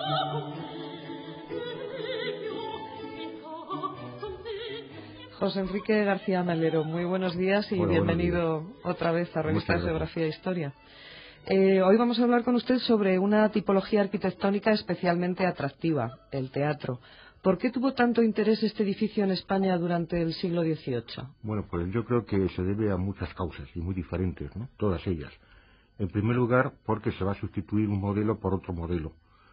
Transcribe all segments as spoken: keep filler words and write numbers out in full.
José Enrique García Melero, muy buenos días y Hola, bienvenido días. otra vez a Revista Muchas Geografía e Historia. Eh, hoy vamos a hablar con usted sobre una tipología arquitectónica especialmente atractiva, el teatro. ¿Por qué tuvo tanto interés este edificio en España durante el siglo dieciocho? Bueno, pues yo creo que se debe a muchas causas y muy diferentes, ¿no? Todas ellas. En primer lugar, porque se va a sustituir un modelo por otro modelo.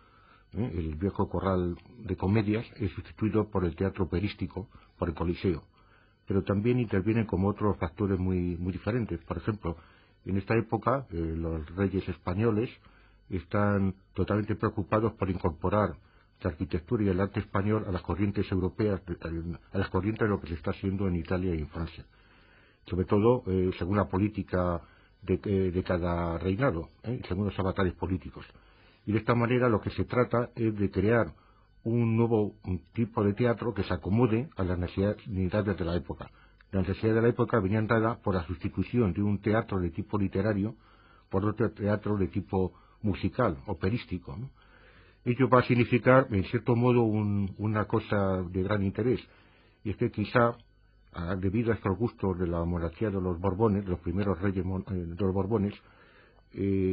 ¿eh? El viejo corral de comedias es sustituido por el teatro operístico, por el Coliseo. Pero también intervienen como otros factores muy, muy diferentes. Por ejemplo, en esta época eh, los reyes españoles están totalmente preocupados por incorporar la arquitectura y el arte español a las corrientes europeas, a las corrientes de lo que se está haciendo en Italia y en Francia. Sobre todo eh, según la política de, de cada reinado, ¿eh? según los avatares políticos. Y de esta manera lo que se trata es de crear un nuevo un tipo de teatro que se acomode a las necesidades de la época. Las necesidades de la época venían dadas por la sustitución de un teatro de tipo literario por otro teatro de tipo musical, operístico, ¿no? Ello va a significar, en cierto modo, un, una cosa de gran interés, y es que quizá, ah, debido a estos gustos de la monarquía de los Borbones, de los primeros reyes mon, eh, de los Borbones, eh,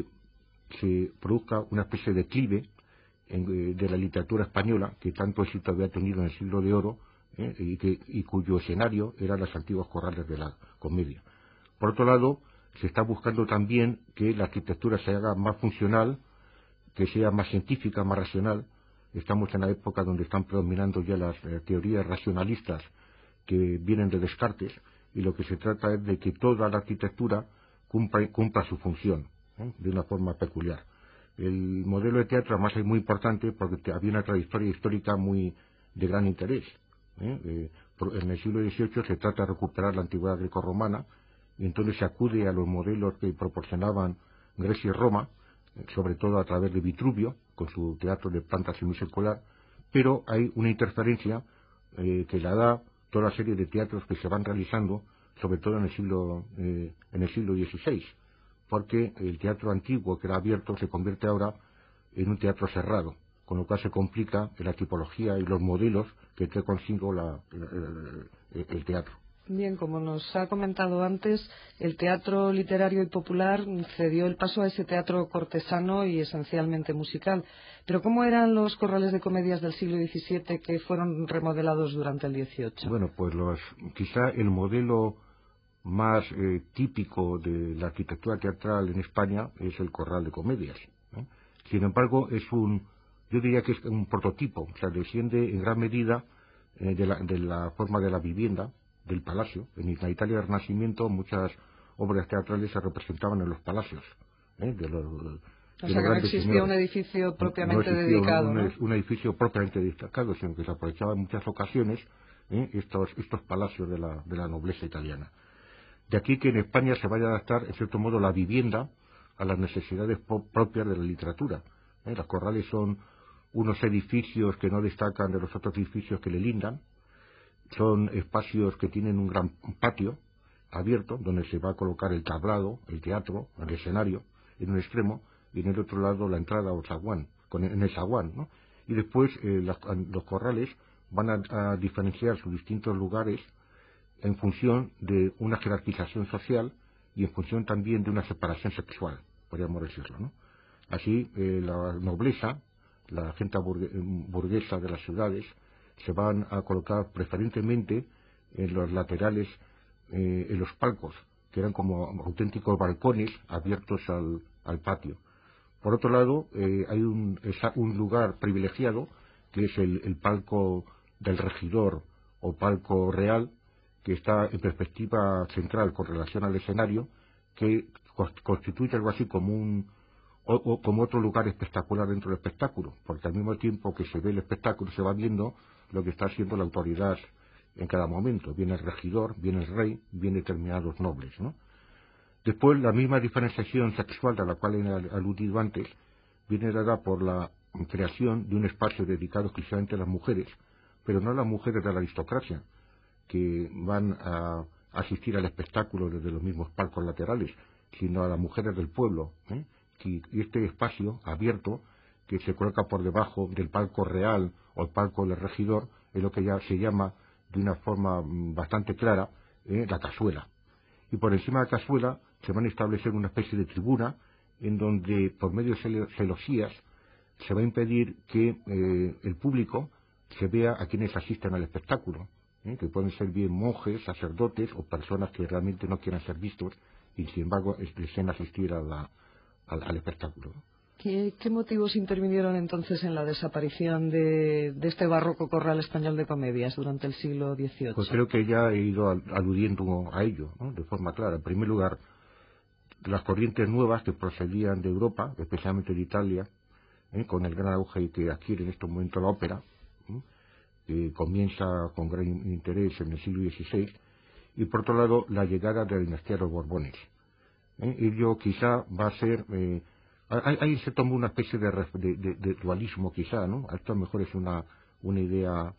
se produzca una especie de declive en, eh, de la literatura española, que tanto éxito había tenido en el siglo de oro, eh, y, que, y cuyo escenario eran las antiguas corrales de la comedia. Por otro lado, se está buscando también que la arquitectura se haga más funcional, que sea más científica, más racional. Estamos en la época donde están predominando ya las eh, teorías racionalistas que vienen de Descartes, y lo que se trata es de que toda la arquitectura cumpla, cumpla su función, ¿eh? de una forma peculiar. El modelo de teatro además es muy importante porque había una trayectoria histórica muy de gran interés. ¿eh? Eh, por, en el siglo dieciocho se trata de recuperar la antigüedad grecorromana, y entonces se acude a los modelos que proporcionaban Grecia y Roma, sobre todo a través de Vitruvio, con su teatro de planta semicircular, pero hay una interferencia eh, que la da toda la serie de teatros que se van realizando, sobre todo en el siglo eh, en el siglo dieciséis, porque el teatro antiguo, que era abierto, se convierte ahora en un teatro cerrado, con lo cual se complica la tipología y los modelos que trae consigo la, el, el, el teatro. Bien, como nos ha comentado antes, el teatro literario y popular cedió el paso a ese teatro cortesano y esencialmente musical. Pero ¿cómo eran los corrales de comedias del siglo diecisiete que fueron remodelados durante el dieciocho? Bueno, pues los, quizá el modelo más eh, típico de la arquitectura teatral en España es el corral de comedias, ¿no? Sin embargo, es un, yo diría que es un prototipo, o sea, desciende en gran medida eh, de, la, de la forma de la vivienda, del palacio. En la Italia del Renacimiento muchas obras teatrales se representaban en los palacios, ¿eh? de los, O de sea, los que no grandes existía un señores. edificio No propiamente existía un, dedicado, un, ¿no? un edificio propiamente destacado, sino que se aprovechaba en muchas ocasiones ¿eh? estos, estos palacios de la, de la nobleza italiana. De aquí que en España se vaya a adaptar, en cierto modo, la vivienda a las necesidades propias de la literatura. ¿eh? Los corrales son unos edificios que no destacan de los otros edificios que le lindan. Son espacios que tienen un gran patio abierto, donde se va a colocar el tablado, el teatro, el escenario, en un extremo, y en el otro lado la entrada o zaguán, con, en el zaguán, ¿no? Y después eh, las, los corrales van a, a diferenciar sus distintos lugares en función de una jerarquización social y en función también de una separación sexual, podríamos decirlo, ¿no? Así, eh, la nobleza, la gente burguesa de las ciudades, se van a colocar preferentemente en los laterales, eh, en los palcos, que eran como auténticos balcones abiertos al, al patio. Por otro lado, eh, hay un, un lugar privilegiado, que es el, el palco del regidor o palco real, que está en perspectiva central con relación al escenario, que constituye algo así como un o, o como otro lugar espectacular dentro del espectáculo, porque al mismo tiempo que se ve el espectáculo se va viendo lo que está haciendo la autoridad en cada momento. Viene el regidor, viene el rey, vienen determinados nobles, ¿no? Después, la misma diferenciación sexual a la cual he aludido antes viene dada por la creación de un espacio dedicado exclusivamente a las mujeres, pero no a las mujeres de la aristocracia, que van a asistir al espectáculo desde los mismos palcos laterales, sino a las mujeres del pueblo, ¿eh? Y este espacio abierto que se coloca por debajo del palco real o el palco del regidor, es lo que ya se llama de una forma bastante clara eh, la cazuela. Y por encima de la cazuela se van a establecer una especie de tribuna en donde, por medio de celosías, se va a impedir que eh, el público se vea a quienes asisten al espectáculo, ¿eh? que pueden ser bien monjes, sacerdotes o personas que realmente no quieran ser vistos y sin embargo deseen asistir a la, al, al espectáculo. ¿Qué, ¿Qué motivos intervinieron entonces en la desaparición de, de este barroco corral español de comedias durante el siglo dieciocho? Pues creo que ya he ido aludiendo a ello, ¿no? De forma clara. En primer lugar, las corrientes nuevas que procedían de Europa, especialmente de Italia, ¿eh? con el gran auge que adquiere en estos momentos la ópera, ¿eh? que comienza con gran interés en el siglo dieciséis, y por otro lado la llegada de la dinastía de los Borbones. ¿eh? Ello quizá va a ser, eh, ahí se toma una especie de, de, de, de dualismo quizá, ¿no? Esto a lo mejor es una, una idea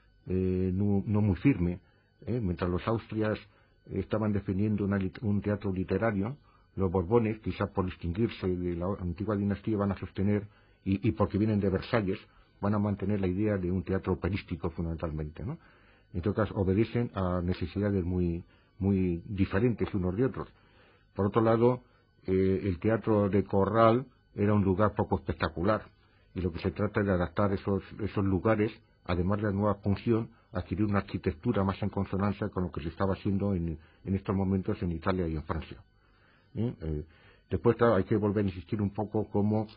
eh, no, no muy firme, ¿eh? Mientras los Austrias estaban defendiendo una, un teatro literario, los Borbones, quizá por distinguirse de la antigua dinastía, van a sostener, y, y porque vienen de Versalles, van a mantener la idea de un teatro operístico fundamentalmente, ¿no? En todo caso, obedecen a necesidades muy, muy diferentes unos de otros. Por otro lado, eh, el teatro de corral era un lugar poco espectacular, y lo que se trata es de adaptar esos, esos lugares, además de la nueva función, adquirir una arquitectura más en consonancia con lo que se estaba haciendo en, en estos momentos en Italia y en Francia. ¿Eh? Eh, después, claro, hay que volver a insistir un poco como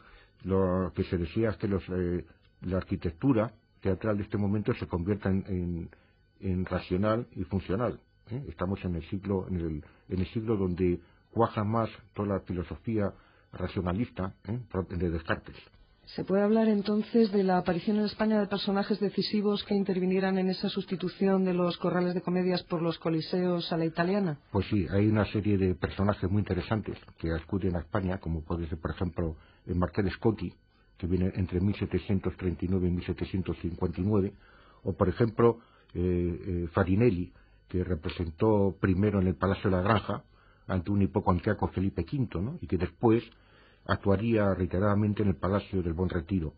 lo que se decía es que los, eh, la arquitectura teatral de este momento se convierta en, en, en racional y funcional. ¿eh? Estamos en el siglo en el, en el siglo donde cuaja más toda la filosofía racionalista ¿eh? de Descartes. ¿Se puede hablar entonces de la aparición en España de personajes decisivos que intervinieran en esa sustitución de los corrales de comedias por los coliseos a la italiana? Pues sí, hay una serie de personajes muy interesantes que acuden a España, como puede ser, por ejemplo, el Marqués de Scotti, que viene entre mil setecientos treinta y nueve y mil setecientos cincuenta y nueve, o por ejemplo, eh, eh, Farinelli, que representó primero en el Palacio de la Granja ante un hipocondriaco Felipe quinto, ¿no? y que después actuaría reiteradamente en el Palacio del Buen Retiro.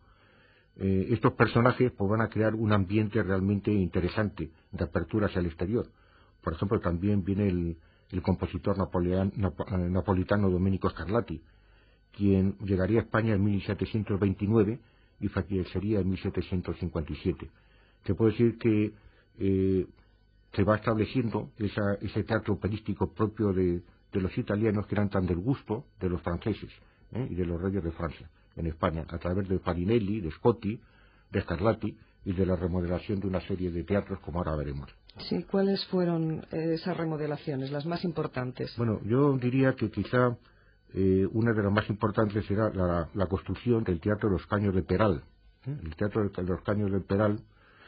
Eh, estos personajes pues, van a crear un ambiente realmente interesante de apertura hacia el exterior. Por ejemplo, también viene el, el compositor napolean, napo, eh, napolitano Domenico Scarlatti, quien llegaría a España en mil setecientos veintinueve y fallecería en mil setecientos cincuenta y siete. Se puede decir que eh, se va estableciendo esa, ese teatro operístico propio de, de los italianos que eran tan del gusto de los franceses ¿eh? y de los reyes de Francia en España, a través de Farinelli, de Scotti, de Scarlatti y de la remodelación de una serie de teatros como ahora veremos. Sí, ¿cuáles fueron eh, esas remodelaciones, las más importantes? Bueno, yo diría que quizá eh, una de las más importantes será la, la construcción del Teatro de los Caños de Peral. ¿eh? El Teatro de los Caños de Peral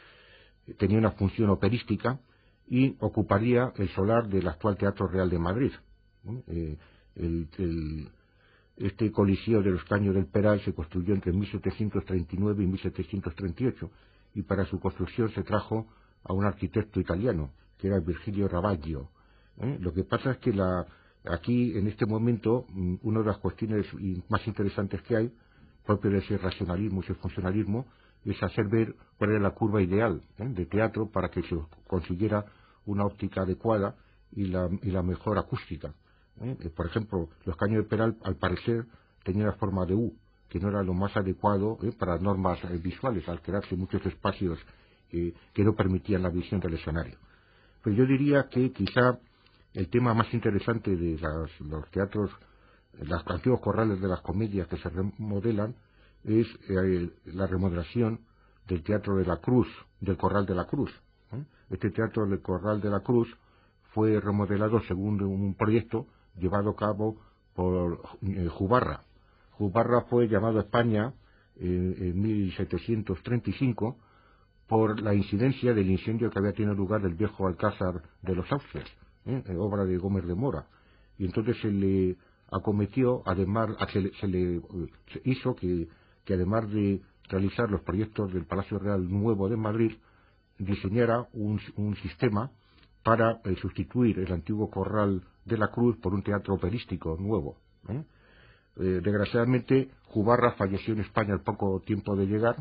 tenía una función operística y ocuparía el solar del actual Teatro Real de Madrid. ¿eh? El, el, este Coliseo de los Caños del Peral se construyó entre mil setecientos treinta y nueve y mil setecientos treinta y ocho y para su construcción se trajo a un arquitecto italiano que era Virgilio Ravaggio. ¿eh? Lo que pasa es que la, aquí en este momento una de las cuestiones más interesantes que hay, propio de ese racionalismo y ese funcionalismo, es hacer ver cuál era la curva ideal ¿eh? de teatro para que se consiguiera una óptica adecuada y la, y la mejor acústica. ¿eh? Por ejemplo, los Caños de Peral, al parecer, tenían la forma de U, que no era lo más adecuado ¿eh? para normas eh, visuales, al crearse muchos espacios eh, que no permitían la visión del escenario. Pero yo diría que quizá el tema más interesante de las, los teatros, los antiguos corrales de las comedias que se remodelan, es eh, la remodelación del Teatro de la Cruz, del Corral de la Cruz. ¿eh? Este Teatro del Corral de la Cruz fue remodelado según un proyecto llevado a cabo por eh, Jubarra. Jubarra fue llamado a España eh, en mil setecientos treinta y cinco por la incidencia del incendio que había tenido lugar del viejo Alcázar de los Austrias, ¿eh? obra de Gómez de Mora. Y entonces se le acometió, además, se le, se le se hizo que, que además de realizar los proyectos del Palacio Real Nuevo de Madrid, diseñara un, un sistema para eh, sustituir el antiguo Corral de la Cruz por un teatro operístico nuevo. ¿eh? Eh, desgraciadamente, Jubarra falleció en España al poco tiempo de llegar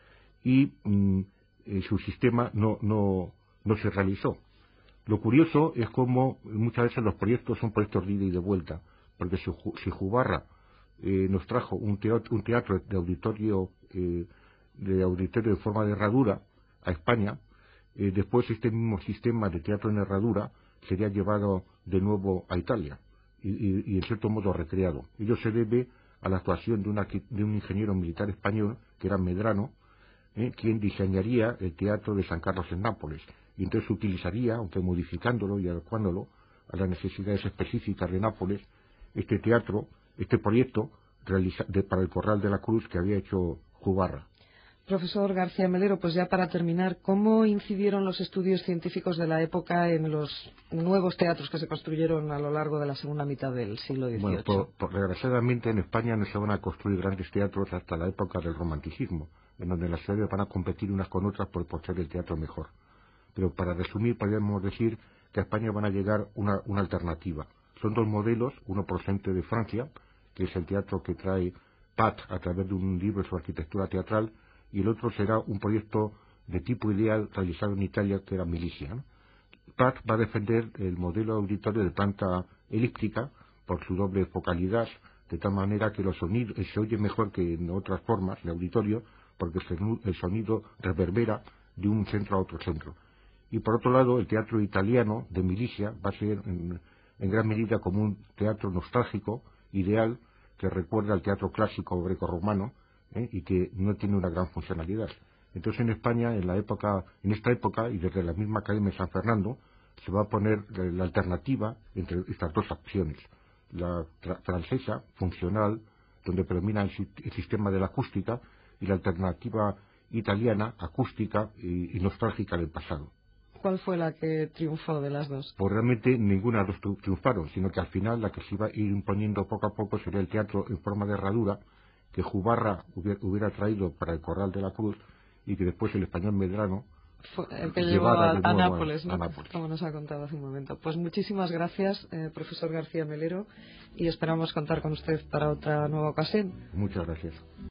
y mm, eh, su sistema no, no, no se realizó. Lo curioso es cómo muchas veces los proyectos son proyectos de ida y de vuelta, porque si, si Jubarra eh, nos trajo un teatro, un teatro de auditorio eh, de auditorio de forma de herradura a España, eh, después este mismo sistema de teatro en herradura sería llevado de nuevo a Italia y, y, y en cierto modo recreado. Ello se debe a la actuación de, una, de un ingeniero militar español, que era Medrano, eh, quien diseñaría el teatro de San Carlos en Nápoles, y entonces utilizaría, aunque modificándolo y adecuándolo a las necesidades específicas de Nápoles, este teatro, este proyecto realiza, de, para el Corral de la Cruz que había hecho Jubarra. Profesor García Melero, pues ya para terminar, ¿cómo incidieron los estudios científicos de la época en los nuevos teatros que se construyeron a lo largo de la segunda mitad del siglo dieciocho? Bueno, por, por, desgraciadamente en España no se van a construir grandes teatros hasta la época del romanticismo, en donde las ciudades van a competir unas con otras por, por ser el teatro mejor. Pero para resumir, podríamos decir que a España van a llegar una, una alternativa. Son dos modelos, uno procedente de Francia, que es el teatro que trae Pat a través de un libro de su arquitectura teatral, y el otro será un proyecto de tipo ideal realizado en Italia, que era Milicia, ¿no? Pat va a defender el modelo auditorio de planta elíptica por su doble focalidad, de tal manera que los sonidos, se oye mejor que en otras formas de auditorio, porque el sonido reverbera de un centro a otro centro. Y por otro lado, el teatro italiano de Milicia va a ser en, en gran medida como un teatro nostálgico, ideal, que recuerda al teatro clásico greco-romano, ¿eh? y que no tiene una gran funcionalidad. Entonces en España, en la época, en esta época, y desde la misma Academia de San Fernando, se va a poner la alternativa entre estas dos opciones. La francesa, funcional, donde predomina el, el sistema de la acústica, y la alternativa italiana, acústica y, y nostálgica del pasado. ¿Cuál fue la que triunfó de las dos? Pues realmente ninguna de las dos triunfaron, sino que al final la que se iba a ir imponiendo poco a poco sería el teatro en forma de herradura, que Jubarra hubiera, hubiera traído para el Corral de la Cruz, y que después el español Medrano fue el que llevó a, a Nápoles, ¿no? a Nápoles, como nos ha contado hace un momento. Pues muchísimas gracias, eh, profesor García Melero, y esperamos contar con usted para otra nueva ocasión. Muchas gracias.